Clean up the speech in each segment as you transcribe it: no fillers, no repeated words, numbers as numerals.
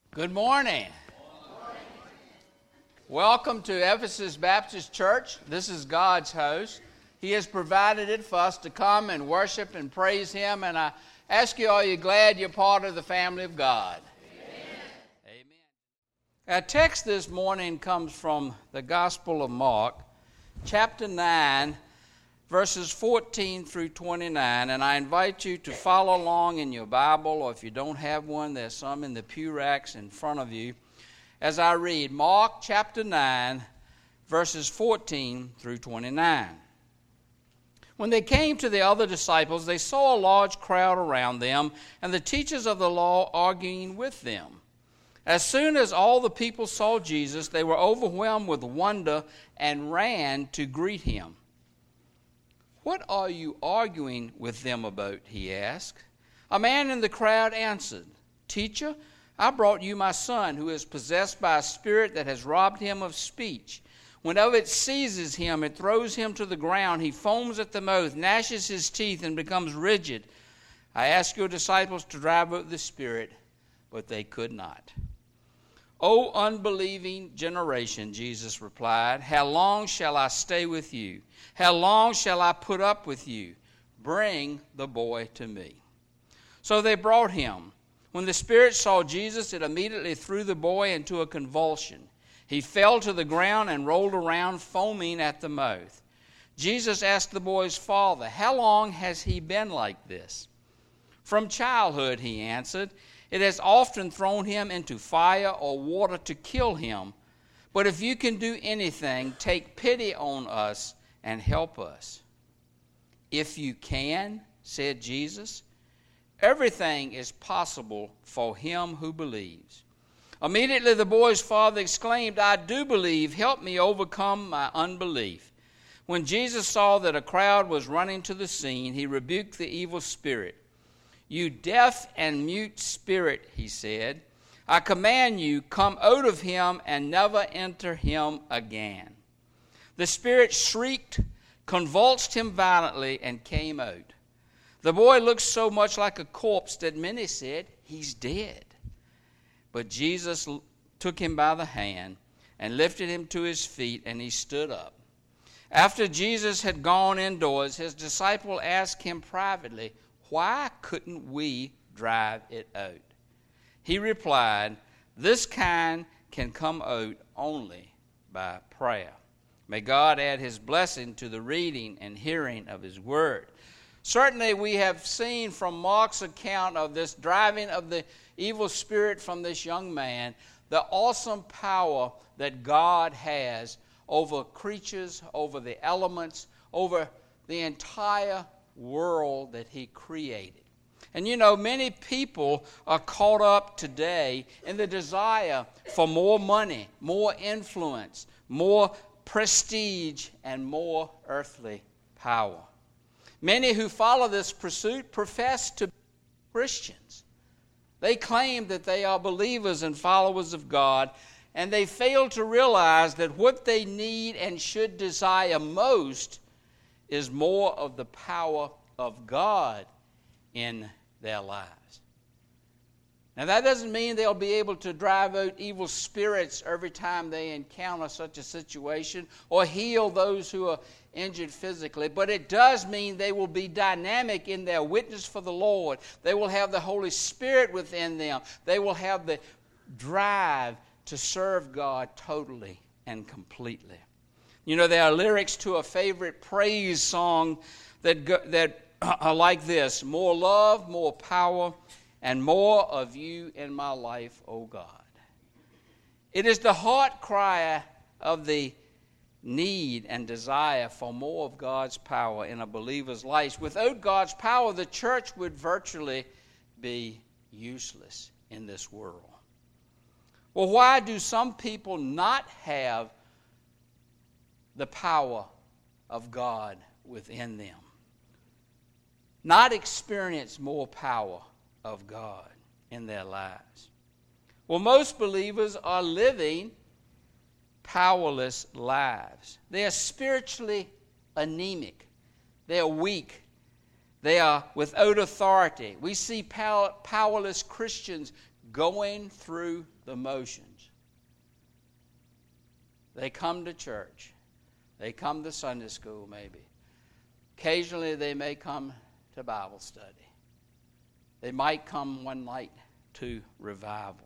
Good morning. Welcome to Ephesus Baptist Church. This is God's house. He has provided it for us to come and worship and praise Him. And I ask you, are you glad you're part of the family of God? Amen. Our text this morning comes from the Gospel of Mark, chapter 9, verses 14 through 29, and I invite you to follow along in your Bible, or if you don't have one, there's some in the pew racks in front of you, as I read Mark chapter 9, verses 14 through 29. When they came to the other disciples, they saw a large crowd around them, and the teachers of the law arguing with them. As soon as all the people saw Jesus, they were overwhelmed with wonder and ran to greet him. "What are you arguing with them about?" he asked. A man in the crowd answered, "Teacher, I brought you my son, who is possessed by a spirit that has robbed him of speech. Whenever it seizes him, it throws him to the ground. He foams at the mouth, gnashes his teeth, and becomes rigid. I asked your disciples to drive out the spirit, but they could not." "O unbelieving generation," Jesus replied, "how long shall I stay with you? How long shall I put up with you? Bring the boy to me." So they brought him. When the spirit saw Jesus, it immediately threw the boy into a convulsion. He fell to the ground and rolled around, foaming at the mouth. Jesus asked the boy's father, "How long has he been like this?" "From childhood," he answered. "It has often thrown him into fire or water to kill him. But if you can do anything, take pity on us and help us." "If you can," said Jesus, "everything is possible for him who believes." Immediately the boy's father exclaimed, "I do believe. Help me overcome my unbelief." When Jesus saw that a crowd was running to the scene, he rebuked the evil spirit. "You deaf and mute spirit," he said, "I command you, come out of him and never enter him again." The spirit shrieked, convulsed him violently, and came out. The boy looked so much like a corpse that many said, "He's dead." But Jesus took him by the hand and lifted him to his feet, and he stood up. After Jesus had gone indoors, his disciple asked him privately, "Why couldn't we drive it out?" He replied, "This kind can come out only by prayer." May God add his blessing to the reading and hearing of his word. Certainly we have seen from Mark's account of this driving of the evil spirit from this young man, the awesome power that God has over creatures, over the elements, over the entire world that he created. And you know, many people are caught up today in the desire for more money, more influence, more prestige, and more earthly power. Many who follow this pursuit profess to be Christians. They claim that they are believers and followers of God, and they fail to realize that what they need and should desire most is more of the power of God in their lives. Now, that doesn't mean they'll be able to drive out evil spirits every time they encounter such a situation or heal those who are injured physically, but it does mean they will be dynamic in their witness for the Lord. They will have the Holy Spirit within them. They will have the drive to serve God totally and completely. You know, there are lyrics to a favorite praise song that are like this: "More love, more power, and more of you in my life, O God." It is the heart cry of the need and desire for more of God's power in a believer's life. Without God's power, the church would virtually be useless in this world. Well, why do some people not have the power of God within them? Not experience more power of God in their lives? Well, most believers are living powerless lives. They are spiritually anemic. They are weak. They are without authority. We see powerless Christians going through the motions. They come to church. They come to Sunday school maybe. Occasionally they may come to Bible study. They might come one night to revival.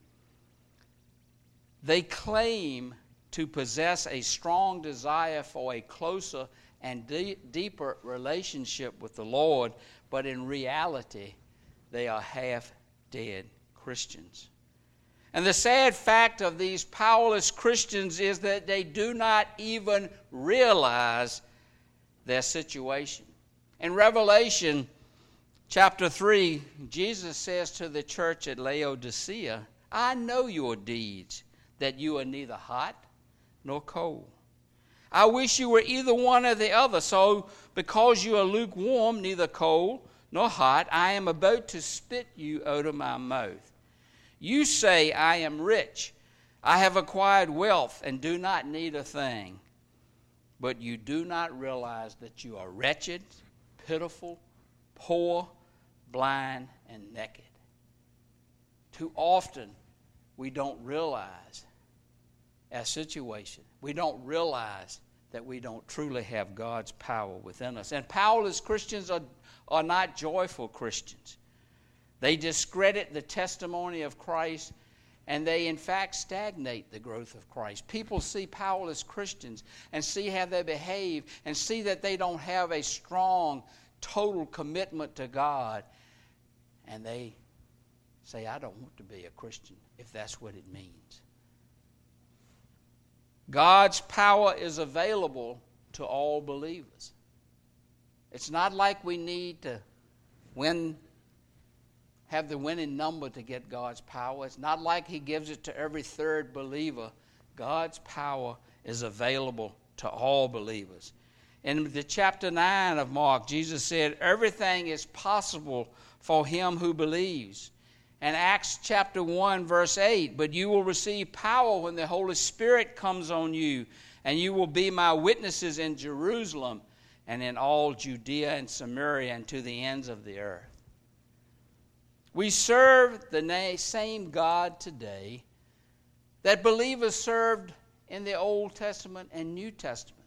They claim to possess a strong desire for a closer and deeper relationship with the Lord, but in reality, they are half-dead Christians. And the sad fact of these powerless Christians is that they do not even realize their situation. In Revelation chapter 3, Jesus says to the church at Laodicea, I know your deeds, that you are neither hot nor cold. I wish you were either one or the other. So because you are lukewarm, neither cold nor hot, I am about to spit you out of my mouth. You say, I am rich, I have acquired wealth, and do not need a thing. But you do not realize that you are wretched, pitiful, poor, blind, and naked. Too often, we don't realize our situation. We don't realize that we don't truly have God's power within us. And powerless Christians are not joyful Christians. They discredit the testimony of Christ, and they in fact stagnate the growth of Christ. People see powerless Christians and see how they behave and see that they don't have a strong, total commitment to God, and they say, I don't want to be a Christian if that's what it means. God's power is available to all believers. It's not like we need to have the winning number to get God's power. It's not like he gives it to every third believer. God's power is available to all believers. In the chapter 9 of Mark, Jesus said, everything is possible for him who believes. And Acts chapter 1, verse 8, but you will receive power when the Holy Spirit comes on you, and you will be my witnesses in Jerusalem and in all Judea and Samaria and to the ends of the earth. We serve the same God today that believers served in the Old Testament and New Testament.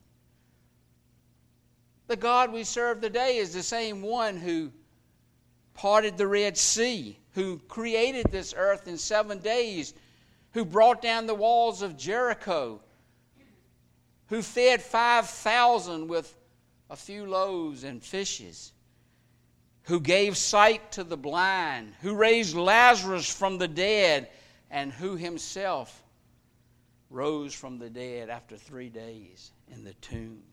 The God we serve today is the same one who parted the Red Sea, who created this earth in 7 days, who brought down the walls of Jericho, who fed 5,000 with a few loaves and fishes, who gave sight to the blind, who raised Lazarus from the dead, and who himself rose from the dead after 3 days in the tomb.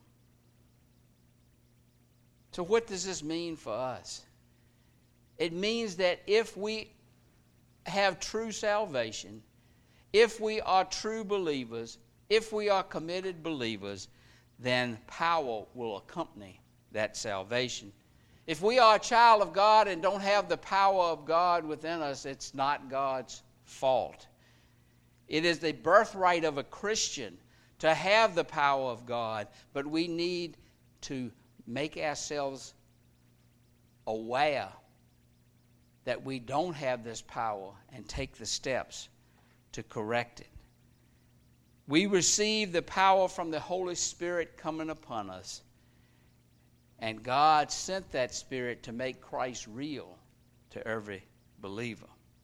So what does this mean for us? It means that if we have true salvation, if we are true believers, if we are committed believers, then power will accompany that salvation. If we are a child of God and don't have the power of God within us, it's not God's fault. It is the birthright of a Christian to have the power of God, but we need to make ourselves aware that we don't have this power and take the steps to correct it. We receive the power from the Holy Spirit coming upon us, and God sent that Spirit to make Christ real to every believer.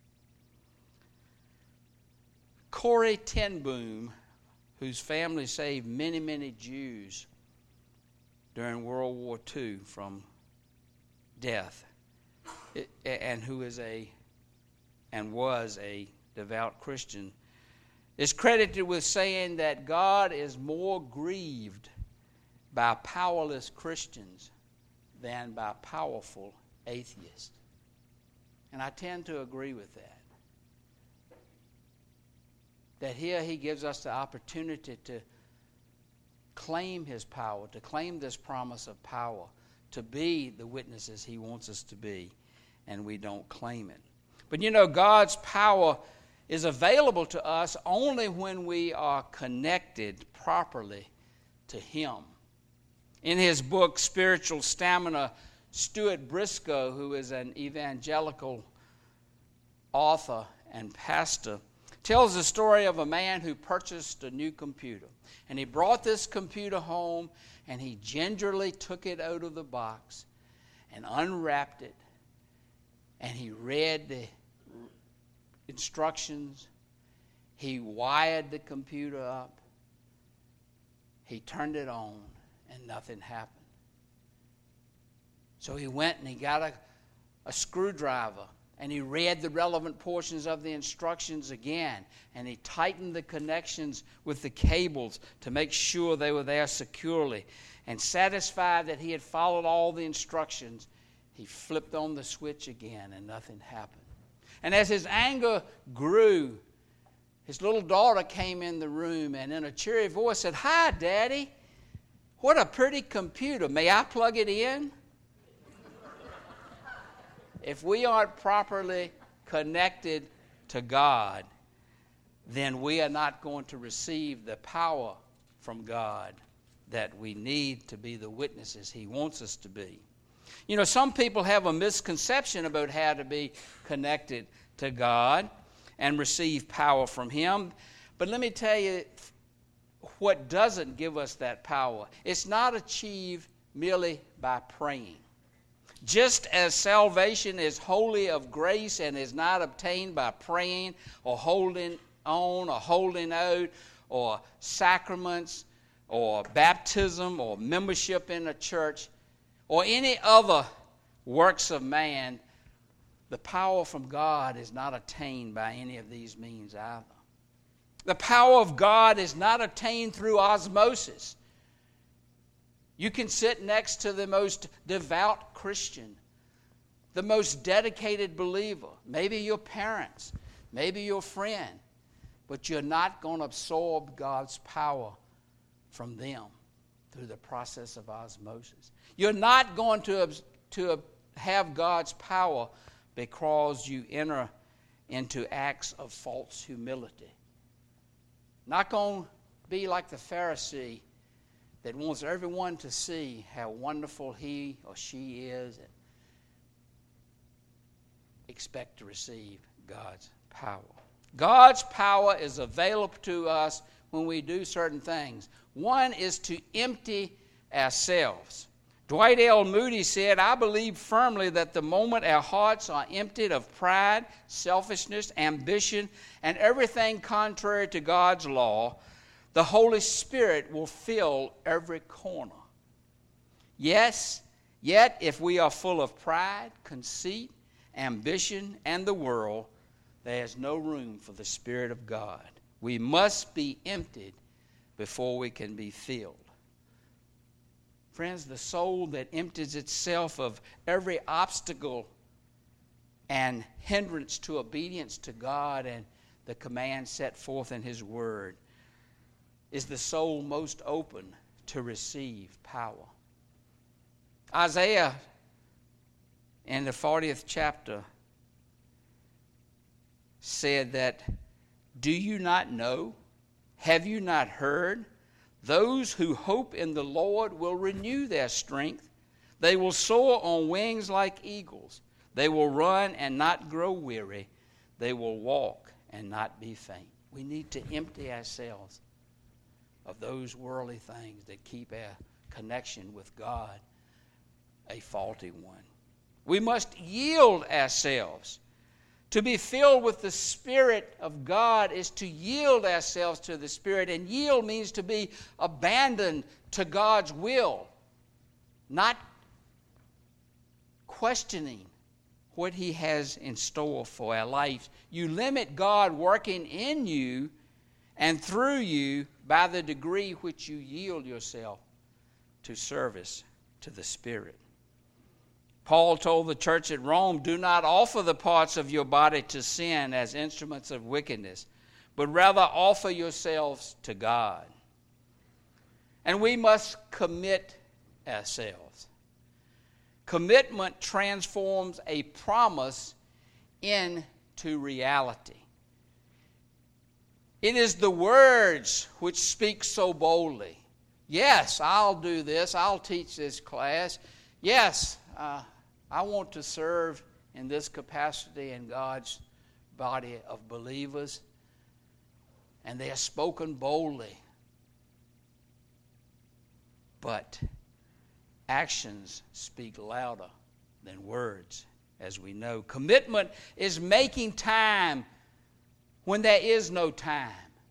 Corrie ten Boom, whose family saved many, many Jews during World War II from death, and who is was a devout Christian, is credited with saying that God is more grieved by powerless Christians than by powerful atheists. And I tend to agree with that. That here he gives us the opportunity to claim his power, to claim this promise of power, to be the witnesses he wants us to be, and we don't claim it. But you know, God's power is available to us only when we are connected properly to him. In his book, Spiritual Stamina, Stuart Briscoe, who is an evangelical author and pastor, tells the story of a man who purchased a new computer. And he brought this computer home, and he gingerly took it out of the box and unwrapped it, and he read the instructions. He wired the computer up. He turned it on, and nothing happened. So he went and he got a screwdriver, and he read the relevant portions of the instructions again, and he tightened the connections with the cables to make sure they were there securely. And satisfied that he had followed all the instructions, he flipped on the switch again, and nothing happened. And as his anger grew, his little daughter came in the room and in a cheery voice said, "Hi, Daddy. What a pretty computer. May I plug it in?" If we aren't properly connected to God, then we are not going to receive the power from God that we need to be the witnesses He wants us to be. You know, some people have a misconception about how to be connected to God and receive power from Him. But let me tell you what doesn't give us that power. It's not achieved merely by praying. Just as salvation is wholly of grace and is not obtained by praying or holding on or holding out or sacraments or baptism or membership in a church or any other works of man, the power from God is not attained by any of these means either. The power of God is not obtained through osmosis. You can sit next to the most devout Christian, the most dedicated believer, maybe your parents, maybe your friend, but you're not going to absorb God's power from them through the process of osmosis. You're not going to have God's power because you enter into acts of false humility. Not going to be like the Pharisee that wants everyone to see how wonderful he or she is and expect to receive God's power. God's power is available to us when we do certain things. One is to empty ourselves. Dwight L. Moody said, "I believe firmly that the moment our hearts are emptied of pride, selfishness, ambition, and everything contrary to God's law, the Holy Spirit will fill every corner. Yes, yet if we are full of pride, conceit, ambition, and the world, there is no room for the Spirit of God. We must be emptied before we can be filled." Friends, the soul that empties itself of every obstacle and hindrance to obedience to God and the commands set forth in His Word is the soul most open to receive power. Isaiah, in the 40th chapter, said that, "Do you not know? Have you not heard? Those who hope in the Lord will renew their strength. They will soar on wings like eagles. They will run and not grow weary. They will walk and not be faint." We need to empty ourselves of those worldly things that keep our connection with God a faulty one. We must yield ourselves. To be filled with the Spirit of God is to yield ourselves to the Spirit, and yield means to be abandoned to God's will, not questioning what He has in store for our life. You limit God working in you and through you by the degree which you yield yourself to service to the Spirit. Paul told the church at Rome, "Do not offer the parts of your body to sin as instruments of wickedness, but rather offer yourselves to God." And we must commit ourselves. Commitment transforms a promise into reality. It is the words which speak so boldly. Yes, I'll do this. I'll teach this class. Yes, I want to serve in this capacity in God's body of believers, and they are spoken boldly. But actions speak louder than words, as we know. Commitment is making time when there is no time.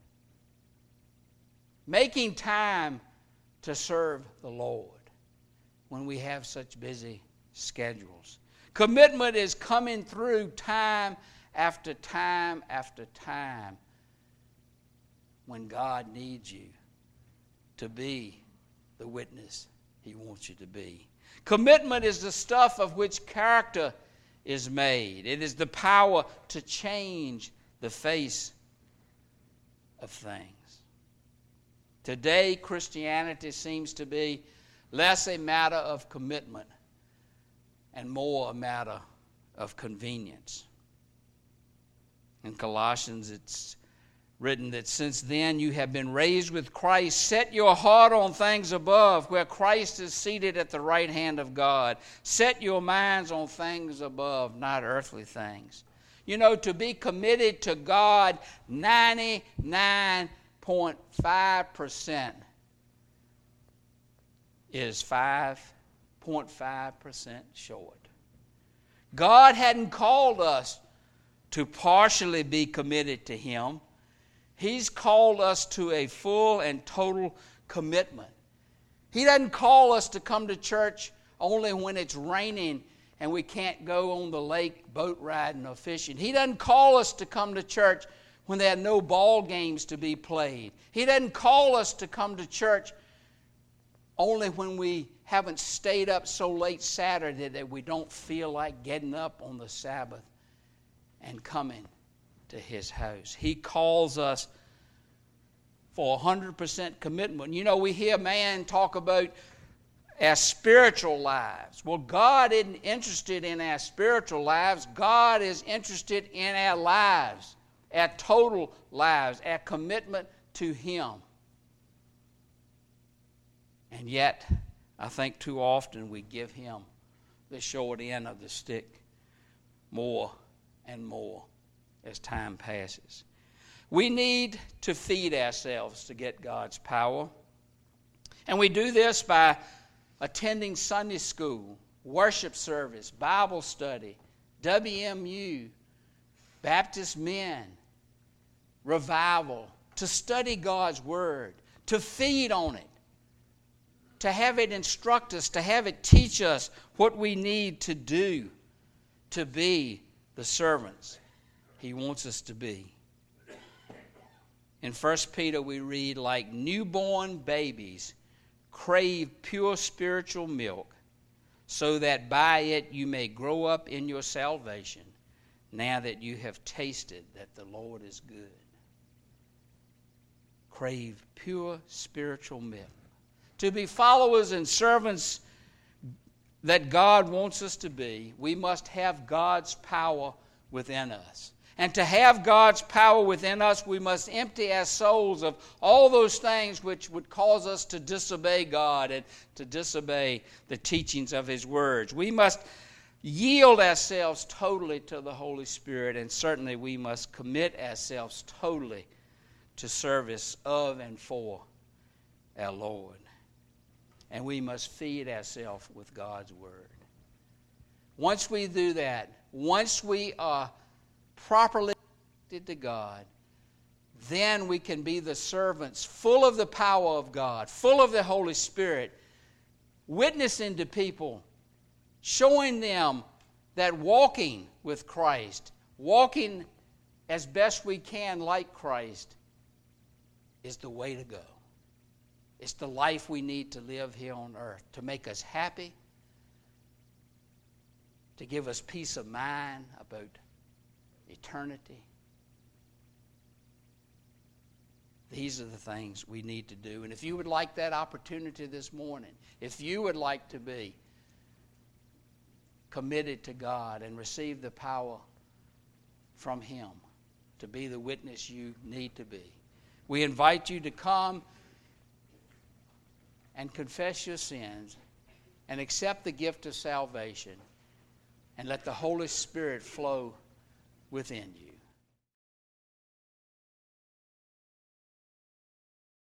Making time to serve the Lord when we have such busy schedules. Commitment is coming through time after time after time when God needs you to be the witness He wants you to be. Commitment is the stuff of which character is made. It is the power to change the face of things. Today, Christianity seems to be less a matter of commitment and more a matter of convenience. In Colossians, it's written that since then you have been raised with Christ, set your heart on things above, where Christ is seated at the right hand of God. Set your minds on things above, not earthly things. You know, to be committed to God 99.5% is 5.5% short. God hadn't called us to partially be committed to Him. He's called us to a full and total commitment. He doesn't call us to come to church only when it's raining and we can't go on the lake boat riding or fishing. He doesn't call us to come to church when there are no ball games to be played. He doesn't call us to come to church only when we haven't stayed up so late Saturday that we don't feel like getting up on the Sabbath and coming to His house. He calls us for 100% commitment. You know, we hear man talk about our spiritual lives. Well, God isn't interested in our spiritual lives. God is interested in our lives, our total lives, our commitment to Him. And yet, I think too often we give Him the short end of the stick more and more as time passes. We need to feed ourselves to get God's power. And we do this by attending Sunday school, worship service, Bible study, WMU, Baptist men, revival, to study God's Word, to feed on it, to have it instruct us, to have it teach us what we need to do to be the servants He wants us to be. In 1 Peter we read, like newborn babies, crave pure spiritual milk, so that by it you may grow up in your salvation, now that you have tasted that the Lord is good. Crave pure spiritual milk. To be followers and servants that God wants us to be, we must have God's power within us. And to have God's power within us, we must empty our souls of all those things which would cause us to disobey God and to disobey the teachings of His words. We must yield ourselves totally to the Holy Spirit, and certainly we must commit ourselves totally to service of and for our Lord. And we must feed ourselves with God's Word. Once we do that, once we are properly connected to God, then we can be the servants full of the power of God, full of the Holy Spirit, witnessing to people, showing them that walking with Christ, walking as best we can like Christ, is the way to go. It's the life we need to live here on earth, to make us happy, to give us peace of mind about eternity. These are the things we need to do. And if you would like that opportunity this morning, if you would like to be committed to God and receive the power from Him to be the witness you need to be, we invite you to come and confess your sins and accept the gift of salvation and let the Holy Spirit flow within you.